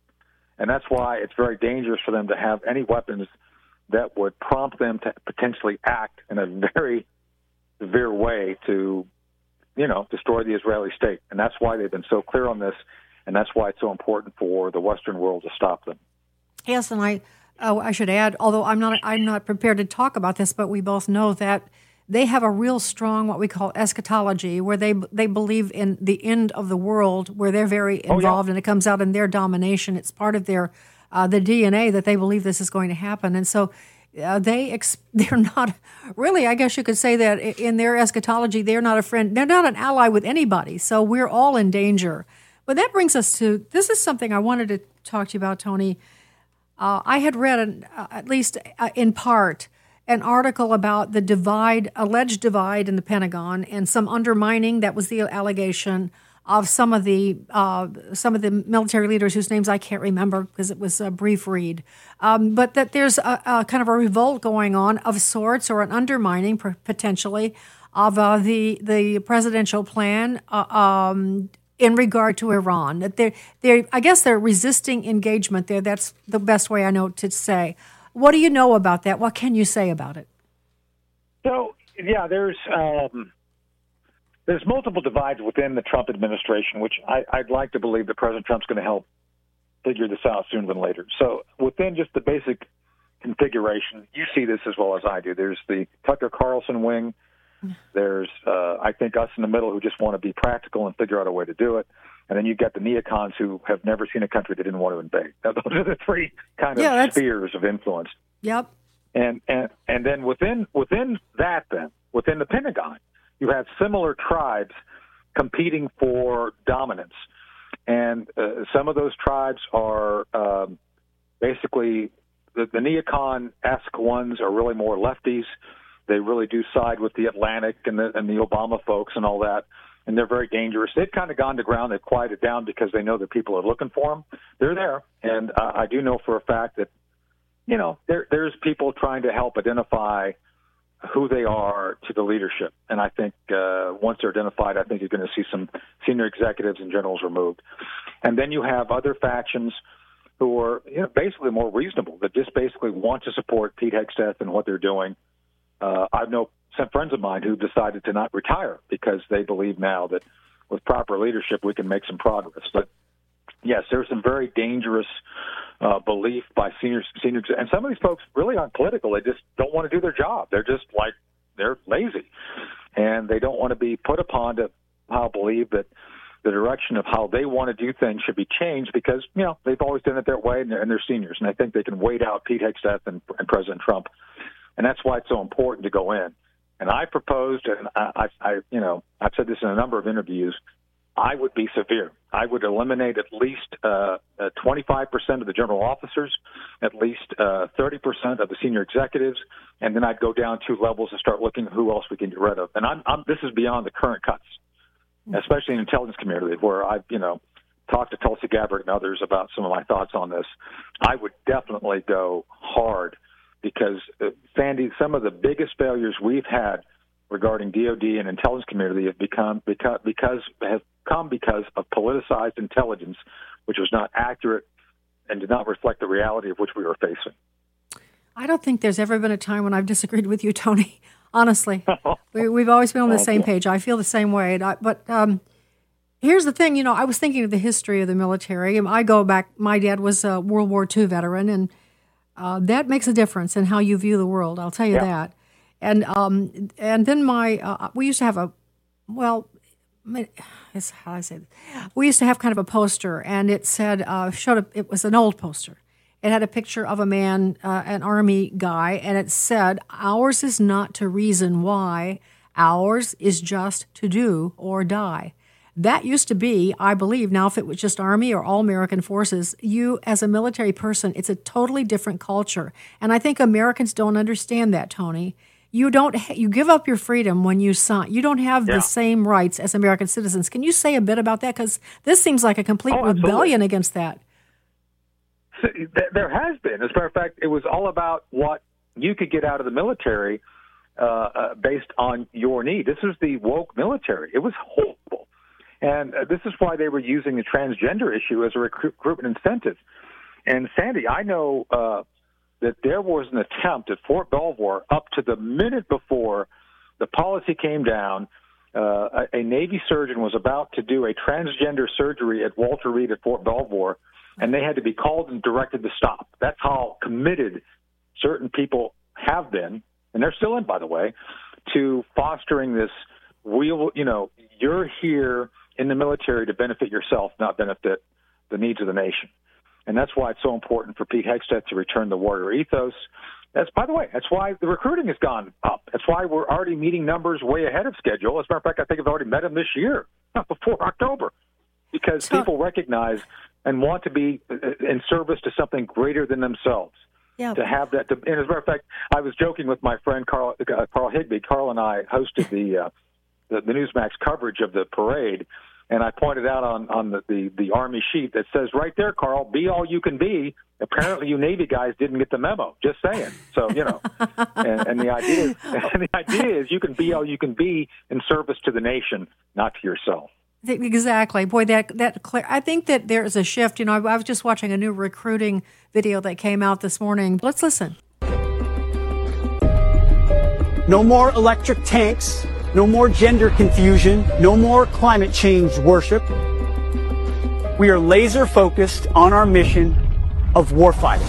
And that's why it's very dangerous for them to have any weapons that would prompt them to potentially act in a very severe way to, you know, destroy the Israeli state. And that's why they've been so clear on this, and that's why it's so important for the Western world to stop them. Yes, and I, Oh, I should add, although I'm not I'm not prepared to talk about this, but we both know that they have a real strong what we call eschatology, where they they believe in the end of the world, where they're very involved, oh, yeah. and it comes out in their domination. It's part of their uh, the D N A that they believe this is going to happen, and so uh, they ex- they're not really. I guess you could say that in their eschatology, they're not a friend. They're not an ally with anybody. So we're all in danger. But that brings us to this is something I wanted to talk to you about, Tony. Uh, I had read, an, uh, at least uh, in part, an article about the divide, alleged divide in the Pentagon, and some undermining. That was the allegation of some of the uh, some of the military leaders whose names I can't remember because it was a brief read. Um, but that there's a, a kind of a revolt going on of sorts, or an undermining potentially of uh, the the presidential plan. Uh, um, in regard to Iran, that they're, they're, I guess they're resisting engagement there. That's the best way I know to say. What do you know about that? What can you say about it? So, yeah, there's um, there's multiple divides within the Trump administration, which I, I'd like to believe that President Trump's going to help figure this out sooner than later. So within just the basic configuration, you see this as well as I do. There's the Tucker Carlson wing. There's, uh, I think, us in the middle who just want to be practical and figure out a way to do it. And then you've got the neocons who have never seen a country they didn't want to invade. Now, those are the three kind of yeah, spheres of influence. Yep. And, and and then within within that, then, within the Pentagon, you have similar tribes competing for dominance. And uh, some of those tribes are um, basically the, the neocon-esque ones are really more lefties. They really do side with the Atlantic and the, and the Obama folks and all that, and they're very dangerous. They've kind of gone to ground. They've quieted down because they know that people are looking for them. They're there, and uh, I do know for a fact that, you know, there, there's people trying to help identify who they are to the leadership. And I think uh, once they're identified, I think you're going to see some senior executives and generals removed. And then you have other factions who are, you know, basically more reasonable, that just basically want to support Pete Hegseth and what they're doing. Uh, I know some friends of mine who decided to not retire because they believe now that with proper leadership we can make some progress. But yes, there's some very dangerous uh, belief by seniors, seniors, and some of these folks really aren't political. They just don't want to do their job. They're just like they're lazy, and they don't want to be put upon to how believe that the direction of how they want to do things should be changed because you know they've always done it their way, and they're, and they're seniors, and I think they can wait out Pete Hegseth and, and President Trump. And that's why it's so important to go in. And I proposed, and I, I, you know, I've said this in a number of interviews, I would be severe. I would eliminate at least uh, uh, twenty-five percent of the general officers, at least uh, thirty percent of the senior executives, and then I'd go down two levels and start looking at who else we can get rid of. And I'm, I'm, this is beyond the current cuts, especially in the intelligence community, where I've, you know, talked to Tulsi Gabbard and others about some of my thoughts on this. I would definitely go hard. Because, uh, Sandy, some of the biggest failures we've had regarding D O D and intelligence community have become because, because have come because of politicized intelligence, which was not accurate and did not reflect the reality of which we were facing. I don't think there's ever been a time when I've disagreed with you, Tony. Honestly, we, we've always been on the same page. I feel the same way. I, but um, here's the thing. You know, I was thinking of the history of the military. I go back. My dad was a World War Two veteran, and Uh, that makes a difference in how you view the world. I'll tell you yeah. that. And um, and then my uh, we used to have a well, it's how I say this. We used to have kind of a poster, and it said uh, showed a, it was an old poster. It had a picture of a man, uh, an army guy, and it said, "Ours is not to reason why. Ours is just to do or die." That used to be, I believe, now if it was just Army or all American forces, you as a military person, it's a totally different culture. And I think Americans don't understand that, Tony. You don't. You give up your freedom when you sign. You don't have yeah. the same rights as American citizens. Can you say a bit about that? Because this seems like a complete oh, rebellion against that. So, there has been. As a matter of fact, it was all about what you could get out of the military uh, uh, based on your need. This was the woke military. It was horrible. And uh, this is why they were using the transgender issue as a recruitment incentive. And, Sandy, I know uh, that there was an attempt at Fort Belvoir up to the minute before the policy came down uh, a, a Navy surgeon was about to do a transgender surgery at Walter Reed at Fort Belvoir, and they had to be called and directed to stop. That's how committed certain people have been, and they're still in, by the way, to fostering this, we'll, you know, you're here in the military to benefit yourself, not benefit the needs of the nation. And that's why it's so important for Pete Hegseth to return the warrior ethos. That's, by the way, that's why the recruiting has gone up. That's why we're already meeting numbers way ahead of schedule. As a matter of fact, I think I've already met them this year, not before October, because so, people recognize and want to be in service to something greater than themselves. Yeah. To have that, to, and as a matter of fact, I was joking with my friend Carl, uh, Carl Higbee. Carl and I hosted the, uh, the the Newsmax coverage of the parade, and I pointed out on, on the, the, the Army sheet that says right there, Carl, be all you can be. Apparently, you Navy guys didn't get the memo. Just saying. So you know, and, and the idea is, and the idea is you can be all you can be in service to the nation, not to yourself. Exactly. Boy, that that clear. I think that there is a shift. You know, I, I was just watching a new recruiting video that came out this morning. Let's listen. No more electric tanks. No more gender confusion. No more climate change worship. We are laser focused on our mission of warfighting.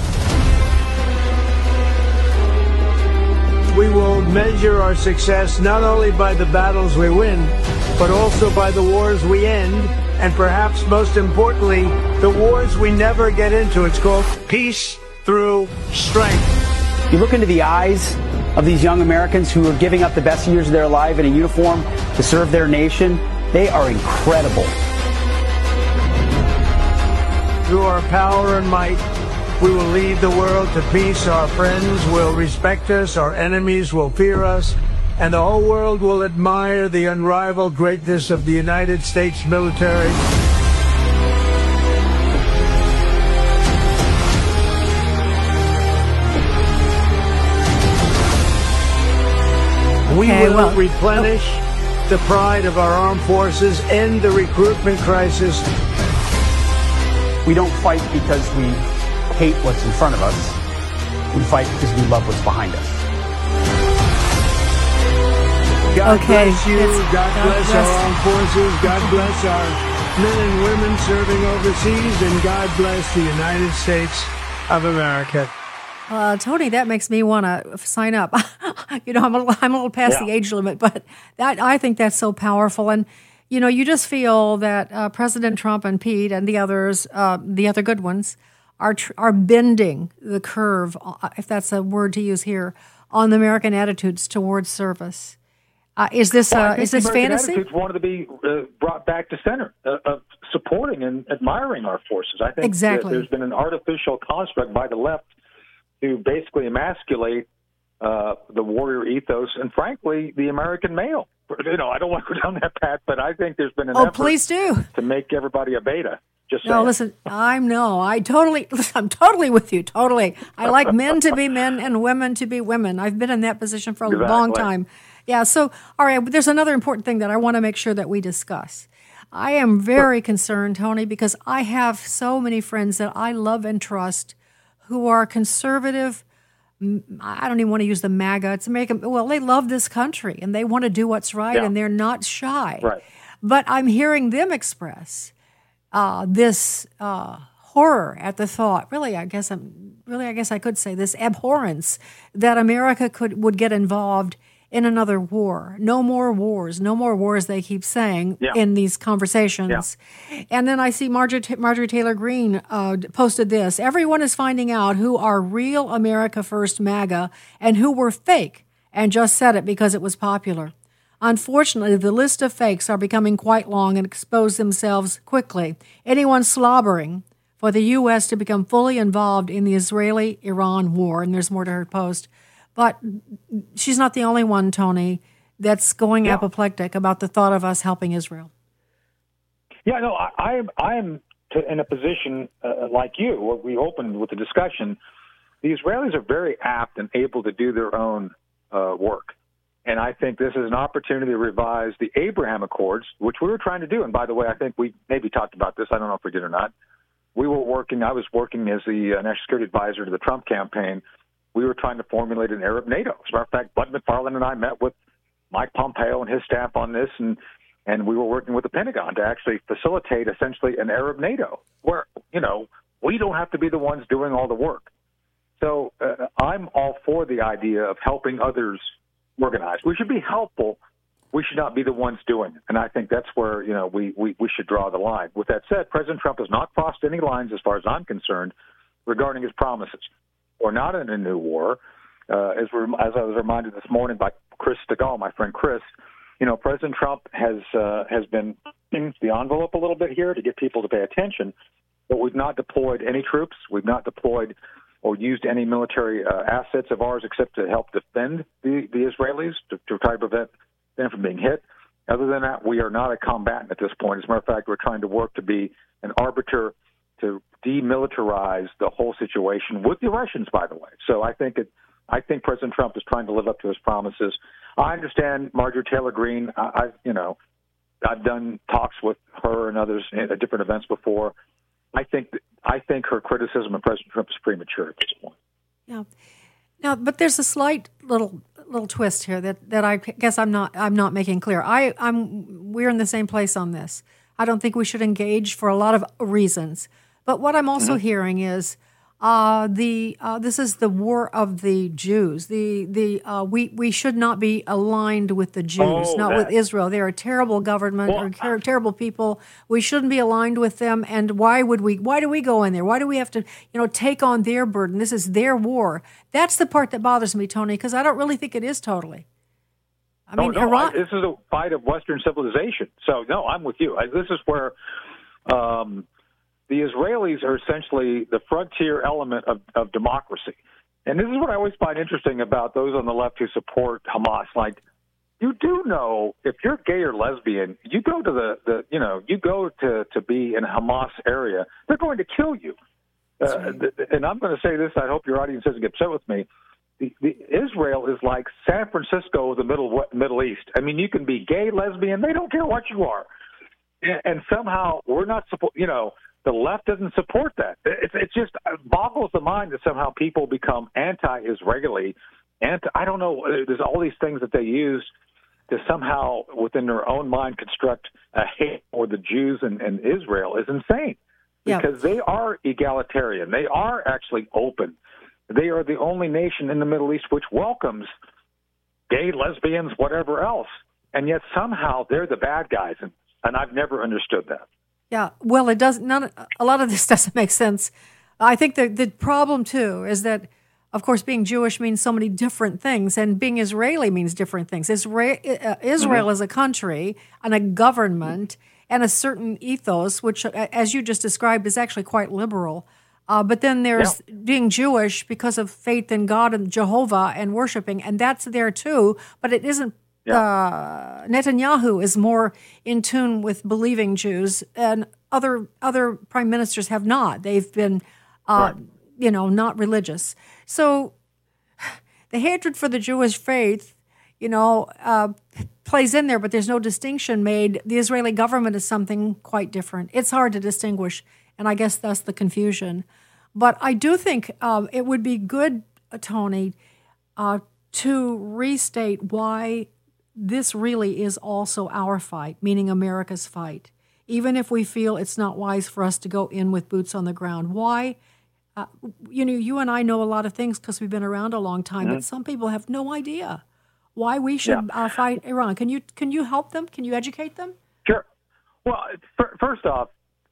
We will measure our success not only by the battles we win, but also by the wars we end, and perhaps most importantly, the wars we never get into. It's called peace through strength. You look into the eyes of these young Americans who are giving up the best years of their life in a uniform to serve their nation. They are incredible. Through our power and might, we will lead the world to peace. Our friends will respect us. Our enemies will fear us. And the whole world will admire the unrivaled greatness of the United States military. We okay, will well, replenish oh. the pride of our armed forces, end the recruitment crisis. We don't fight because we hate what's in front of us. We fight because we love what's behind us. God okay. bless you. God, God bless, bless our armed forces. God bless our men and women serving overseas. And God bless the United States of America. Uh, Tony, that makes me want to sign up. you know, I'm a little, I'm a little past yeah. the age limit, but that I think that's so powerful. And, you know, you just feel that uh, President Trump and Pete and the others, uh, the other good ones, are tr- are bending the curve, if that's a word to use here, on the American attitudes towards service. Uh, is this well, uh, is this American fantasy? Attitudes wanted to be uh, brought back to center uh, of supporting and admiring our forces. I think exactly. there's been an artificial construct by the left to basically emasculate uh, the warrior ethos and, frankly, the American male. You know, I don't want to go down that path, but I think there's been an oh, effort please do. to make everybody a beta. Just no, saying. listen, I'm no, I totally, I'm totally with you, totally. I like men to be men and women to be women. I've been in that position for a exactly. long time. Yeah, so, all right, there's another important thing that I want to make sure that we discuss. I am very sure. concerned, Tony, because I have so many friends that I love and trust who are conservative. I don't even want to use the MAGA. It's American. Well, they love this country and they want to do what's right, yeah. and they're not shy. Right. But I'm hearing them express uh, this uh, horror at the thought. Really, I guess I'm really, I guess I could say this abhorrence that America could would get involved in another war. No more wars. No more wars, they keep saying yeah. in these conversations. Yeah. And then I see Marjorie, Marjorie Taylor Greene uh, posted this. Everyone is finding out who are real America First MAGA and who were fake and just said it because it was popular. Unfortunately, the list of fakes are becoming quite long and expose themselves quickly. Anyone slobbering for the U S to become fully involved in the Israeli-Iran war, and there's more to her post. But she's not the only one, Tony, that's going yeah. apoplectic about the thought of us helping Israel. Yeah, no, I, I am I am to, in a position uh, like you, where we opened with the discussion. The Israelis are very apt and able to do their own uh, work. And I think this is an opportunity to revise the Abraham Accords, which we were trying to do. And by the way, I think we maybe talked about this. I don't know if we did or not. We were working, I was working as the uh, national security advisor to the Trump campaign. We were trying to formulate an Arab NATO. As a matter of fact, Bud McFarlane and I met with Mike Pompeo and his staff on this, and and we were working with the Pentagon to actually facilitate essentially an Arab NATO, where, you know, we don't have to be the ones doing all the work. So uh, I'm all for the idea of helping others organize. We should be helpful. We should not be the ones doing it. And I think that's where, you know, we, we, we should draw the line. With that said, President Trump has not crossed any lines, as far as I'm concerned, regarding his promises. We're not in a new war. Uh, as, we're, as I was reminded this morning by Chris Stegall, my friend Chris, you know, President Trump has uh, has been pushing the envelope a little bit here to get people to pay attention, but we've not deployed any troops. We've not deployed or used any military uh, assets of ours except to help defend the, the Israelis, to, to try to prevent them from being hit. Other than that, we are not a combatant at this point. As a matter of fact, we're trying to work to be an arbiter to demilitarize the whole situation with the Russians, by the way. So I think it, I think President Trump is trying to live up to his promises. I understand Marjorie Taylor Greene. I, I you know, I've done talks with her and others at different events before. I think I think her criticism of President Trump is premature at this point. Yeah. Now, but there's a slight little little twist here that, that I guess I'm not I'm not making clear. I I'm we're in the same place on this. I don't think we should engage for a lot of reasons. But what I'm also mm-hmm. hearing is uh, the uh, this is the war of the Jews. The the uh, we we should not be aligned with the Jews, oh, not that. with Israel. They're a terrible government, well, or ter- terrible people. We shouldn't be aligned with them. And why would we? Why do we go in there? Why do we have to, you know, take on their burden? This is their war. That's the part that bothers me, Tony, because I don't really think it is totally. I mean, no, no, Iran- I, this is a fight of Western civilization. So no, I'm with you. I, this is where. Um, The Israelis are essentially the frontier element of, of democracy. And this is what I always find interesting about those on the left who support Hamas. Like, you do know if you're gay or lesbian, you go to the, the you know, you go to, to be in a Hamas area, they're going to kill you. Uh, right. And I'm going to say this, I hope your audience doesn't get upset with me. The, the, Israel is like San Francisco of the Middle, Middle East. I mean, you can be gay, lesbian, they don't care what you are. And, and somehow we're not supposed, you know, the left doesn't support that. It, it just boggles the mind that somehow people become anti-Israeli. Anti, I don't know. There's all these things that they use to somehow, within their own mind, construct a hate for the Jews and, and Israel is insane. Because yeah. they are egalitarian. They are actually open. They are the only nation in the Middle East which welcomes gay, lesbians, whatever else. And yet somehow they're the bad guys. And, and I've never understood that. Yeah, well, it does. None. A lot of this doesn't make sense. I think the the problem too is that, of course, being Jewish means so many different things, and being Israeli means different things. Israel, uh, Israel mm-hmm. is a country and a government and a certain ethos, which, as you just described, is actually quite liberal. Uh, but then there's yeah. being Jewish because of faith in God and Jehovah and worshiping, and that's there too. But it isn't. Yeah. Uh, Netanyahu is more in tune with believing Jews, and other other prime ministers have not. They've been, uh, right. you know, not religious. So the hatred for the Jewish faith, you know, uh, plays in there, but there's no distinction made. The Israeli government is something quite different. It's hard to distinguish, and I guess that's the confusion. But I do think uh, it would be good, uh, Tony, uh, to restate why this really is also our fight, meaning America's fight, even if we feel it's not wise for us to go in with boots on the ground. Why? Uh, you know, you and I know a lot of things because we've been around a long time, mm-hmm. but some people have no idea why we should yeah. uh, fight Iran. Can you can you help them? Can you educate them? Sure. Well, f- first off,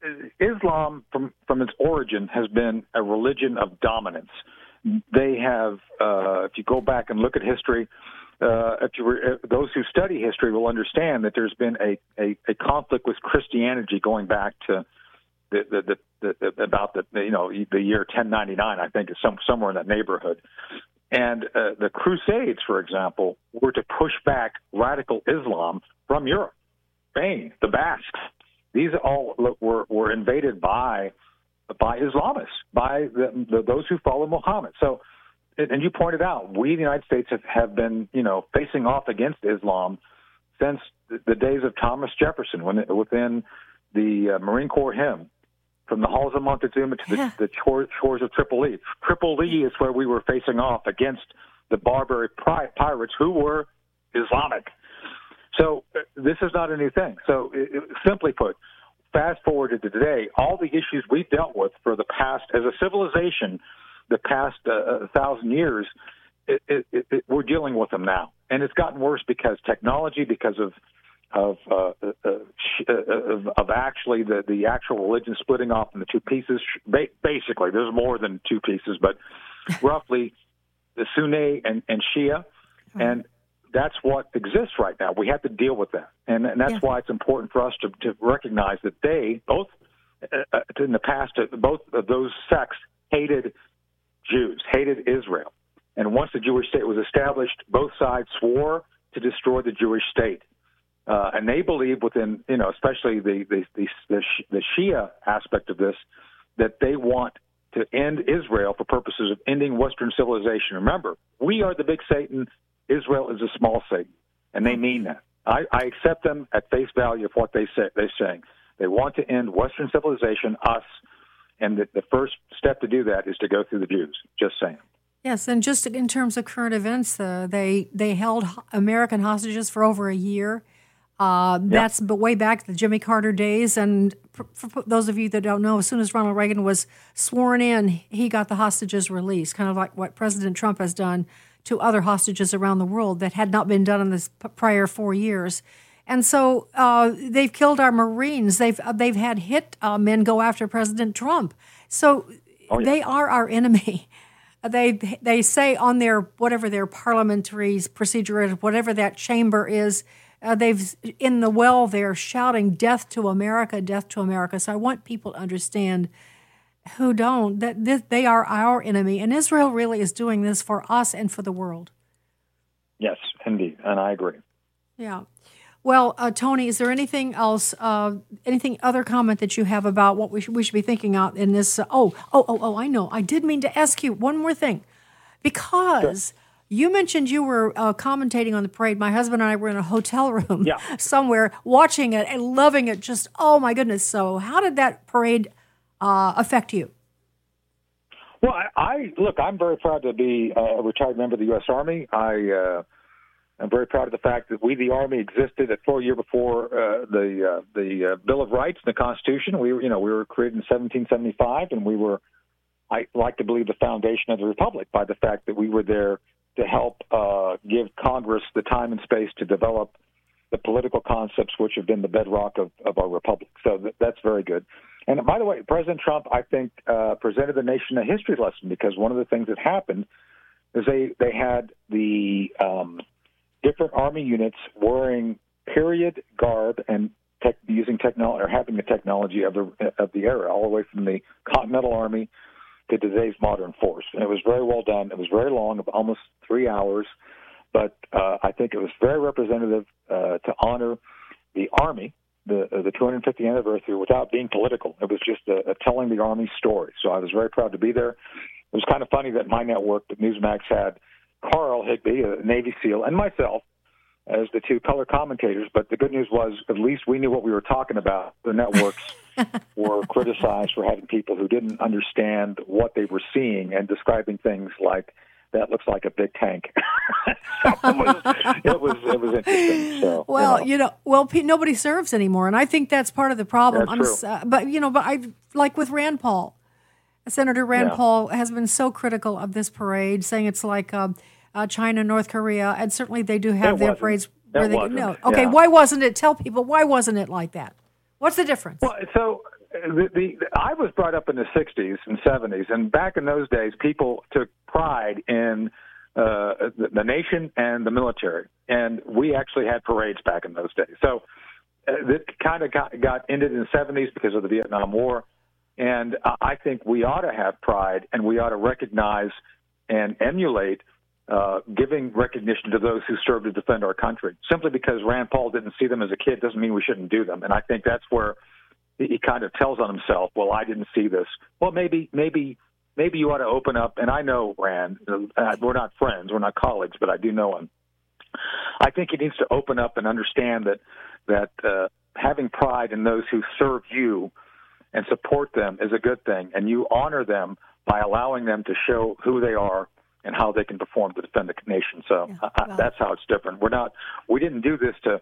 Islam from, from its origin has been a religion of dominance. They have, uh, if you go back and look at history, Uh, if you were, if those who study history will understand that there's been a, a, a conflict with Christianity going back to the, the, the, the, the about the you know the year ten ninety-nine, I think, is some somewhere in that neighborhood. And uh, the Crusades, for example, were to push back radical Islam from Europe, Spain, the Basques. These all were were invaded by by Islamists, by the, the, those who follow Muhammad. So. And you pointed out, we, the United States, have, have been, you know, facing off against Islam since the days of Thomas Jefferson, when it, within the uh, Marine Corps hymn, from the halls of Montezuma to the, yeah. the shores, shores of Tripoli. Tripoli is where we were facing off against the Barbary pri- pirates who were Islamic. So uh, this is not a new thing. So it, it, simply put, fast forward to today, all the issues we've dealt with for the past, as a civilization, the past uh, thousand years, it, it, it, we're dealing with them now. And it's gotten worse because technology, because of of uh, uh, uh, of, of actually the, the actual religion splitting off into two pieces. Ba- basically, there's more than two pieces, but roughly the Sunni and, and Shia, and that's what exists right now. We have to deal with that, and, and that's yeah. why it's important for us to, to recognize that they both, uh, in the past, uh, both of those sects hated Jews, hated Israel, and once the Jewish state was established, both sides swore to destroy the Jewish state. Uh, and they believe within, you know, especially the, the, the, the, the Shia aspect of this, that they want to end Israel for purposes of ending Western civilization. Remember, we are the big Satan. Israel is a small Satan, and they mean that. I, I accept them at face value of what they say, they're saying. They want to end Western civilization, us, and the, the first step to do that is to go through the Jews, just saying. Yes, and just in terms of current events, uh, they, they held American hostages for over a year. Uh, that's yep. way back the Jimmy Carter days. And for, for those of you that don't know, as soon as Ronald Reagan was sworn in, he got the hostages released, kind of like what President Trump has done to other hostages around the world that had not been done in this prior four years. And so uh, they've killed our Marines. They've uh, they've had hit uh, men go after President Trump. So oh, yeah. they are our enemy. They they say on their whatever their parliamentary procedure is, whatever that chamber is. Uh, they've in the well they're shouting death to America, death to America. So I want people to understand who don't that this, they are our enemy, and Israel really is doing this for us and for the world. Yes, indeed, and I agree. Yeah. Well, uh, Tony, is there anything else, uh, anything other comment that you have about what we should, we should be thinking out in this? Uh, oh, oh, oh, oh! I know. I did mean to ask you one more thing, because. Sure. You mentioned you were uh, commentating on the parade. My husband and I were in a hotel room yeah. somewhere watching it and loving it. Just, oh, my goodness. So how did that parade uh, affect you? Well, I, I look, I'm very proud to be a retired member of the U S Army. I, uh, I'm very proud of the fact that we, the Army, existed a full year before uh, the uh, the uh, Bill of Rights and the Constitution. We were, you know, we were created in seventeen seventy-five, and we were, I like to believe, the foundation of the Republic by the fact that we were there to help uh, give Congress the time and space to develop the political concepts which have been the bedrock of, of our republic. So th- that's very good. And by the way, President Trump, I think, uh, presented the nation a history lesson, because one of the things that happened is they, they had the um, different Army units wearing period garb and tech, using technology or having the technology of the of the era, all the way from the Continental Army to today's modern force. And it was very well done. It was very long, almost three hours, but uh, I think it was very representative uh, to honor the Army, the uh, the two hundred fiftieth anniversary, without being political. It was just a, a telling the Army's story. So I was very proud to be there. It was kind of funny that my network, Newsmax, had Carl Higbee, a Navy SEAL, and myself as the two color commentators. But the good news was at least we knew what we were talking about. The networks were criticized for having people who didn't understand what they were seeing and describing things like, that looks like a big tank. So it was, it was it was interesting. So, well, you know, you know well, p- nobody serves anymore, and I think that's part of the problem. That's I'm, true. Uh, but you know, but I like with Rand Paul. Senator Rand yeah. Paul has been so critical of this parade, saying it's like uh, uh, China, North Korea, and certainly they do have it their wasn't. parades. It Where they, wasn't. no, okay, yeah. why wasn't it? Tell people why wasn't it like that? What's the difference? Well, so the, the, I was brought up in the sixties and seventies, and back in those days, people took pride in uh, the, the nation and the military, and we actually had parades back in those days. So uh, it kind of got, got ended in the seventies because of the Vietnam War, and I think we ought to have pride, and we ought to recognize and emulate Uh, giving recognition to those who serve to defend our country. Simply because Rand Paul didn't see them as a kid doesn't mean we shouldn't do them. And I think that's where he, he kind of tells on himself, well, I didn't see this. Well, maybe, maybe, maybe you ought to open up. And I know Rand, uh, we're not friends, we're not colleagues, but I do know him. I think he needs to open up and understand that, that uh, having pride in those who serve you and support them is a good thing. And you honor them by allowing them to show who they are and how they can perform to defend the nation. So yeah, well. I, that's how it's different. We're not, we didn't do this to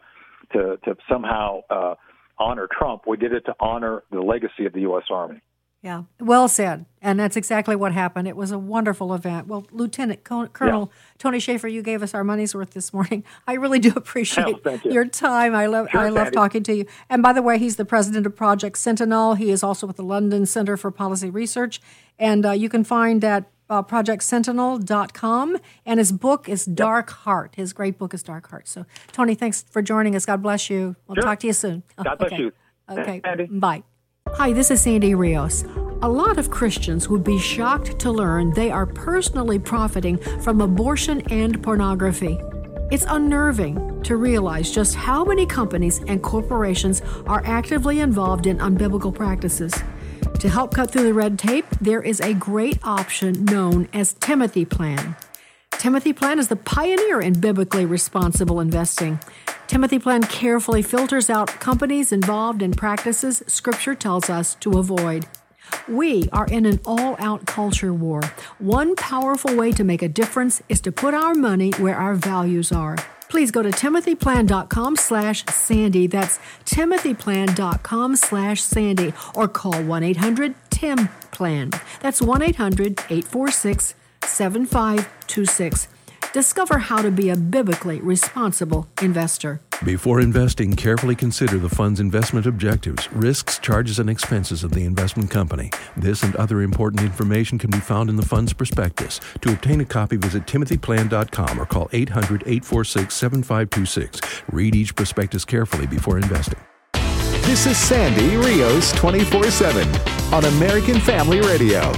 to, to somehow uh, honor Trump. We did it to honor the legacy of the U S. Army. Yeah, well said. And that's exactly what happened. It was a wonderful event. Well, Lieutenant Colonel yeah. Tony Shaffer, you gave us our money's worth this morning. I really do appreciate oh, you. your time. I love sure, I love Sandy. talking to you. And by the way, he's the president of Project Sentinel. He is also with the London Center for Policy Research. And uh, you can find at uh, project sentinel dot com. And his book is Dark Heart. His great book is Dark Heart. So, Tony, thanks for joining us. God bless you. We'll sure. talk to you soon. God bless okay. you. Okay, Sandy. Bye. Hi, this is Sandy Rios. A lot of Christians would be shocked to learn they are personally profiting from abortion and pornography. It's unnerving to realize just how many companies and corporations are actively involved in unbiblical practices. To help cut through the red tape, there is a great option known as Timothy Plan. Timothy Plan is the pioneer in biblically responsible investing. Timothy Plan carefully filters out companies involved in practices Scripture tells us to avoid. We are in an all-out culture war. One powerful way to make a difference is to put our money where our values are. Please go to timothy plan dot com slash Sandy. That's timothy plan dot com slash Sandy. Or call one eight hundred T I M Plan. That's one eight hundred eight four six seven five two six. Discover how to be a biblically responsible investor. Before investing, carefully consider the fund's investment objectives, risks, charges, and expenses of the investment company. This and other important information can be found in the fund's prospectus. To obtain a copy, visit timothy plan dot com or call eight hundred eight four six seven five two six. Read each prospectus carefully before investing. This is Sandy Rios twenty-four seven on American Family Radio.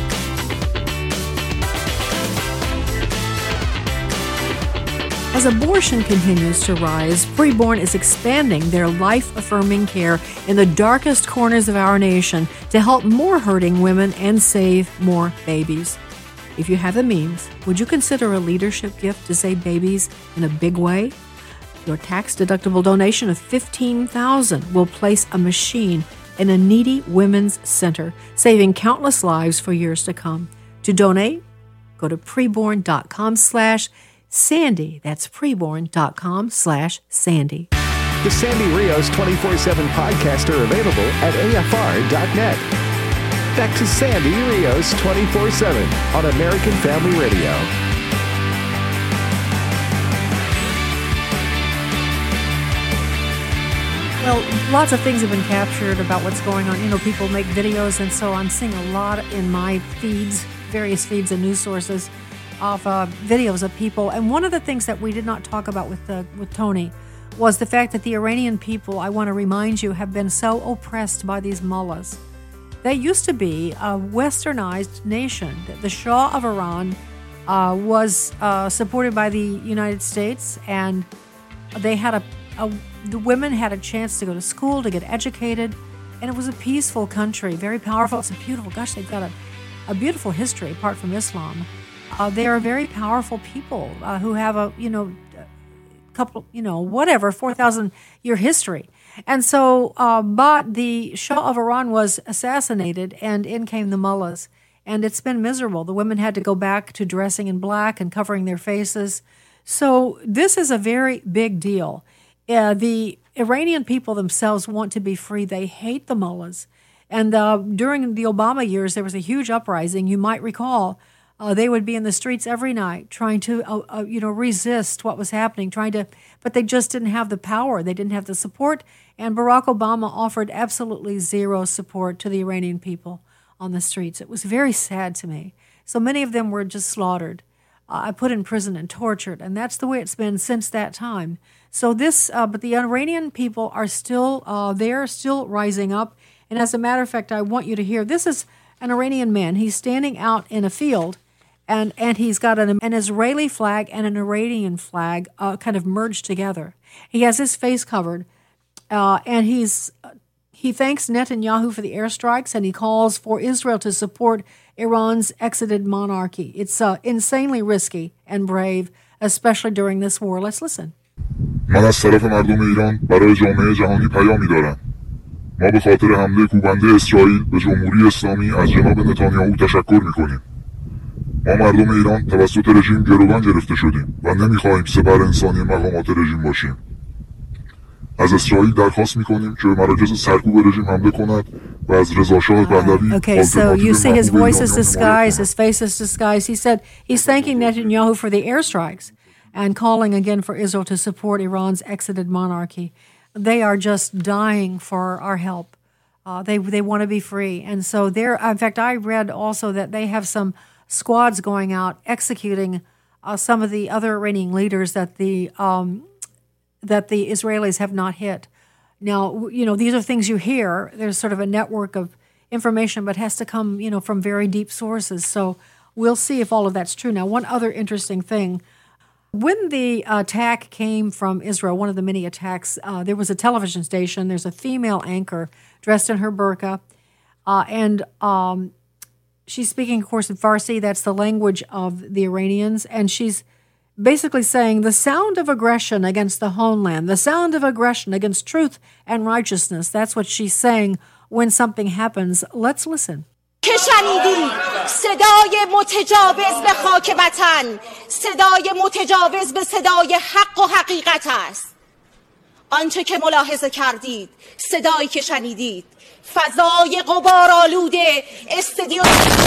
As abortion continues to rise, Preborn is expanding their life-affirming care in the darkest corners of our nation to help more hurting women and save more babies. If you have the means, would you consider a leadership gift to save babies in a big way? Your tax-deductible donation of fifteen thousand dollars will place a machine in a needy women's center, saving countless lives for years to come. To donate, go to preborn dot com slash Sandy. That's preborn dot com slash Sandy. The Sandy Rios twenty-four seven podcast are available at A F R dot net. Back to Sandy Rios twenty-four seven on American Family Radio. Well, lots of things have been captured about what's going on. You know, people make videos, and so I'm seeing a lot in my feeds, various feeds and news sources, of uh, videos of people. And one of the things that we did not talk about with uh, with Tony was the fact that the Iranian people, I want to remind you, have been so oppressed by these mullahs. They used to be a westernized nation. The Shah of Iran uh, was uh, supported by the United States, and they had a, a the women had a chance to go to school, to get educated, and it was a peaceful country, very powerful. It's a beautiful, gosh, they've got a, a beautiful history apart from Islam. Uh, they are very powerful people uh, who have a, you know, couple, you know, whatever, four thousand year history. And so, uh, but the Shah of Iran was assassinated, and in came the mullahs. And it's been miserable. The women had to go back to dressing in black and covering their faces. So this is a very big deal. Uh, the Iranian people themselves want to be free. They hate the mullahs. And uh, during the Obama years, there was a huge uprising. You might recall Uh, they would be in the streets every night trying to, uh, uh, you know, resist what was happening, trying to, but they just didn't have the power. They didn't have the support. And Barack Obama offered absolutely zero support to the Iranian people on the streets. It was very sad to me. So many of them were just slaughtered, uh, put in prison and tortured. And that's the way it's been since that time. So this, uh, but the Iranian people are still, uh, they're still rising up. And as a matter of fact, I want you to hear, this is an Iranian man. He's standing out in a field. And and he's got an, an Israeli flag and an Iranian flag uh, kind of merged together. He has his face covered, uh, and he's he thanks Netanyahu for the airstrikes, and he calls for Israel to support Iran's exited monarchy. It's uh, insanely risky and brave, especially during this war. Let's listen. من از طرف مردم ایران برای جامعه جهانی پیامی دارم. ما به خاطر حمله کوبنده اسرائیل به جمهوری اسلامی از جناب نتانیاهو تشکر می‌کنیم. ما مردم ایران توسط رژیم گروگان گرفته شدیم و نمیخواهیم سپر انسانی مقامات رژیم باشیم. از اسرائیل درخواست میکنیم که مراکز سرکوب رژیم حمله کند و از رضا شاه پهلوی Okay, so you see his voice is disguised, his face is disguised. He said he's thanking Netanyahu for the airstrikes and calling again for Israel to support Iran's exited monarchy. They are just dying for our help. Uh, they they want to be free. And so there, in fact, I read also that they have some squads going out executing uh, some of the other Iranian leaders that the um, that the Israelis have not hit. Now, you know, these are things you hear. There's sort of a network of information, but has to come, you know, from very deep sources. So we'll see if all of that's true. Now, one other interesting thing. When the attack came from Israel, one of the many attacks, uh, there was a television station. There's a female anchor dressed in her burqa, uh, and um, she's speaking, of course, in Farsi. That's the language of the Iranians, and she's basically saying the sound of aggression against the homeland, the sound of aggression against truth and righteousness. That's what she's saying when something happens. Let's listen. که شنیدی صدای متجاوز به خاک وطن، صدای متجاوز به صدای حق و حقیقت است. آنچه که ملاحظه کردید، صدایی که شنیدید، فضای غبارآلود استدیو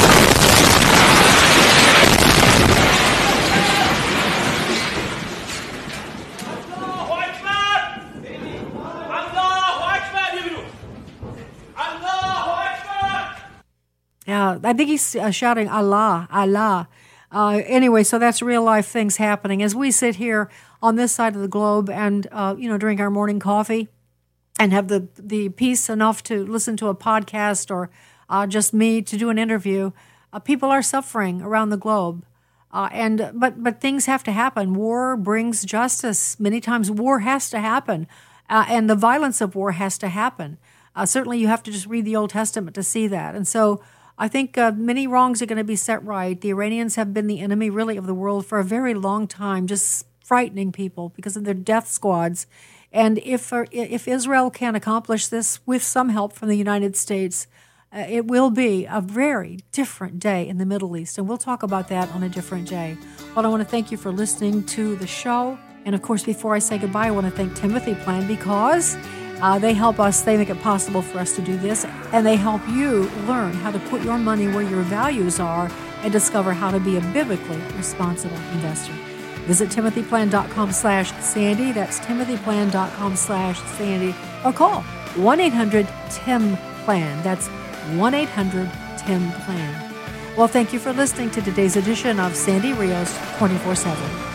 Yeah, I think he's uh, shouting Allah, Allah. Uh, anyway, so that's real life things happening as we sit here on this side of the globe and, uh, you know, drink our morning coffee and have the, the peace enough to listen to a podcast or uh, just me to do an interview. Uh, people are suffering around the globe. Uh, and but but things have to happen. War brings justice. Many times war has to happen. Uh, and the violence of war has to happen. Uh, certainly you have to just read the Old Testament to see that. And so I think uh, many wrongs are going to be set right. The Iranians have been the enemy, really, of the world for a very long time, just frightening people because of their death squads. And if uh, if Israel can accomplish this with some help from the United States, uh, it will be a very different day in the Middle East. And we'll talk about that on a different day. Well, I want to thank you for listening to the show. And, of course, before I say goodbye, I want to thank Timothy Plan because Uh, they help us, they make it possible for us to do this, and they help you learn how to put your money where your values are and discover how to be a biblically responsible investor. Visit timothyplan.com slash Sandy. That's timothyplan.com slash Sandy. Or call one eight hundred T I M Plan. That's one eight hundred T I M Plan. Well, thank you for listening to today's edition of Sandy Rios twenty-four seven.